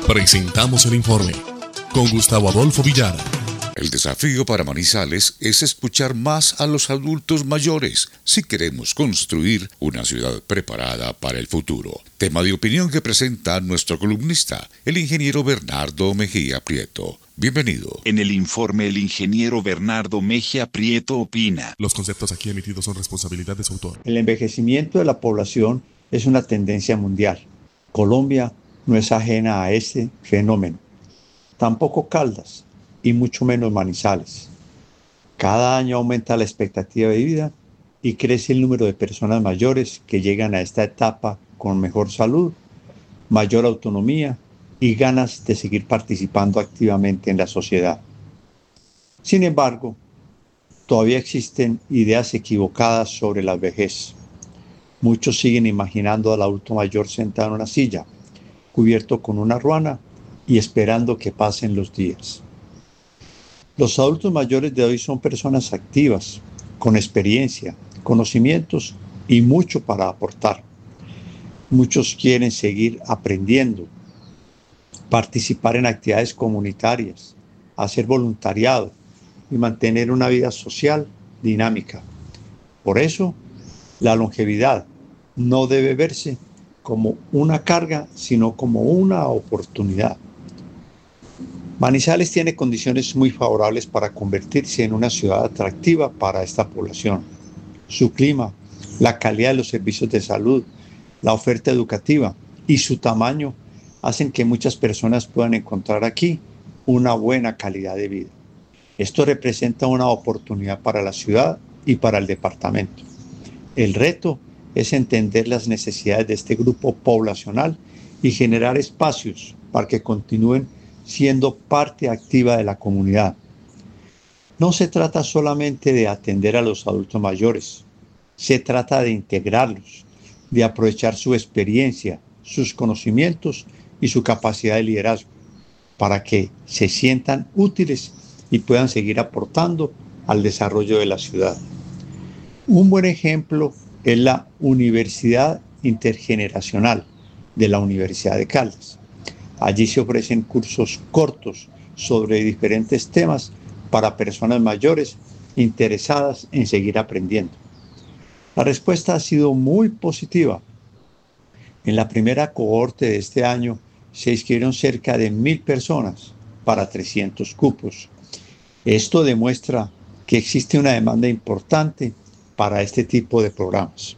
Presentamos el informe con Gustavo Adolfo Villar. El desafío para Manizales es escuchar más a los adultos mayores si queremos construir una ciudad preparada para el futuro. Tema de opinión que presenta nuestro columnista, el ingeniero Bernardo Mejía Prieto. Bienvenido. En el informe, el ingeniero Bernardo Mejía Prieto opina: Los conceptos aquí emitidos son responsabilidad de su autor. El envejecimiento de la población es una tendencia mundial. Colombia no es ajena a este fenómeno. Tampoco Caldas y mucho menos Manizales. Cada año aumenta la expectativa de vida y crece el número de personas mayores que llegan a esta etapa con mejor salud, mayor autonomía y ganas de seguir participando activamente en la sociedad. Sin embargo, todavía existen ideas equivocadas sobre la vejez. Muchos siguen imaginando al adulto mayor sentado en una silla, cubierto con una ruana y esperando que pasen los días. Los adultos mayores de hoy son personas activas, con experiencia, conocimientos y mucho para aportar. Muchos quieren seguir aprendiendo, participar en actividades comunitarias, hacer voluntariado y mantener una vida social dinámica. Por eso, la longevidad no debe verse como una carga, sino como una oportunidad. Manizales tiene condiciones muy favorables para convertirse en una ciudad atractiva para esta población. Su clima, la calidad de los servicios de salud, la oferta educativa y su tamaño hacen que muchas personas puedan encontrar aquí una buena calidad de vida. Esto representa una oportunidad para la ciudad y para el departamento. El reto es entender las necesidades de este grupo poblacional y generar espacios para que continúen siendo parte activa de la comunidad. No se trata solamente de atender a los adultos mayores, se trata de integrarlos, de aprovechar su experiencia, sus conocimientos y su capacidad de liderazgo, para que se sientan útiles y puedan seguir aportando al desarrollo de la ciudad. Un buen ejemplo es la Universidad Intergeneracional de la Universidad de Caldas. Allí se ofrecen cursos cortos sobre diferentes temas para personas mayores interesadas en seguir aprendiendo. La respuesta ha sido muy positiva. En la primera cohorte de este año se inscribieron cerca de 1,000 personas para 300 cupos. Esto demuestra que existe una demanda importante para este tipo de programas.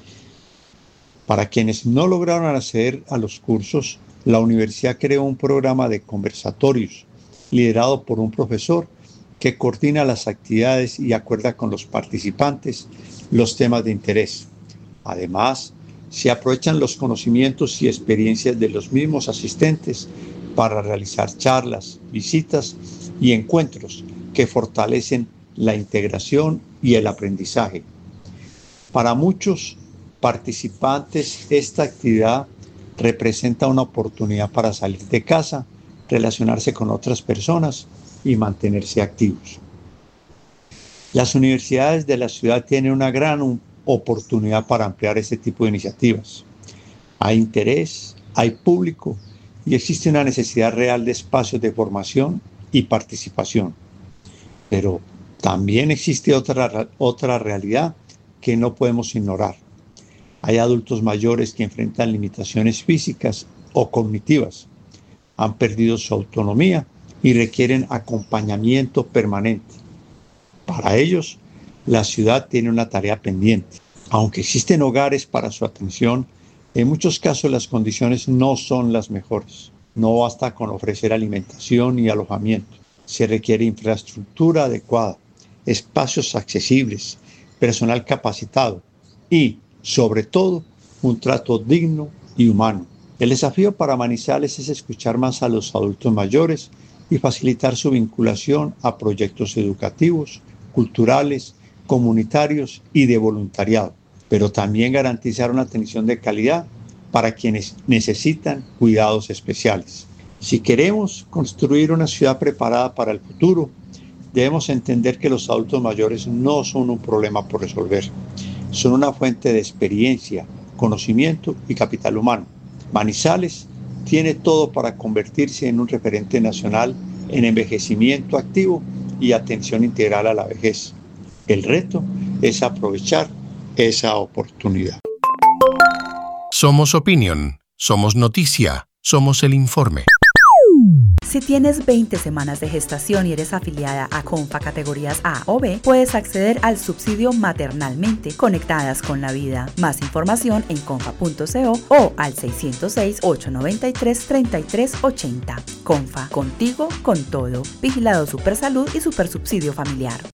Para quienes no lograron acceder a los cursos, la universidad creó un programa de conversatorios liderado por un profesor que coordina las actividades y acuerda con los participantes los temas de interés. Además, se aprovechan los conocimientos y experiencias de los mismos asistentes para realizar charlas, visitas y encuentros que fortalecen la integración y el aprendizaje. Para muchos participantes, esta actividad representa una oportunidad para salir de casa, relacionarse con otras personas y mantenerse activos. Las universidades de la ciudad tienen una gran oportunidad para ampliar este tipo de iniciativas. Hay interés, hay público y existe una necesidad real de espacios de formación y participación. Pero también existe otra realidad que no podemos ignorar. Hay adultos mayores que enfrentan limitaciones físicas o cognitivas, han perdido su autonomía y requieren acompañamiento permanente. Para ellos, la ciudad tiene una tarea pendiente. Aunque existen hogares para su atención, en muchos casos las condiciones no son las mejores. No basta con ofrecer alimentación y alojamiento. Se requiere infraestructura adecuada, espacios accesibles, personal capacitado y, sobre todo, un trato digno y humano. El desafío para Manizales es escuchar más a los adultos mayores y facilitar su vinculación a proyectos educativos, culturales, comunitarios y de voluntariado, pero también garantizar una atención de calidad para quienes necesitan cuidados especiales. Si queremos construir una ciudad preparada para el futuro, debemos entender que los adultos mayores no son un problema por resolver. Son una fuente de experiencia, conocimiento y capital humano. Manizales tiene todo para convertirse en un referente nacional en envejecimiento activo y atención integral a la vejez. El reto es aprovechar esa oportunidad. Somos opinión, somos noticia, somos el informe. Si tienes 20 semanas de gestación y eres afiliada a CONFA categorías A o B, puedes acceder al subsidio maternalmente conectadas con la vida. Más información en confa.co o al 606-893-3380. CONFA, contigo con todo. Vigilado Supersalud y Supersubsidio Familiar.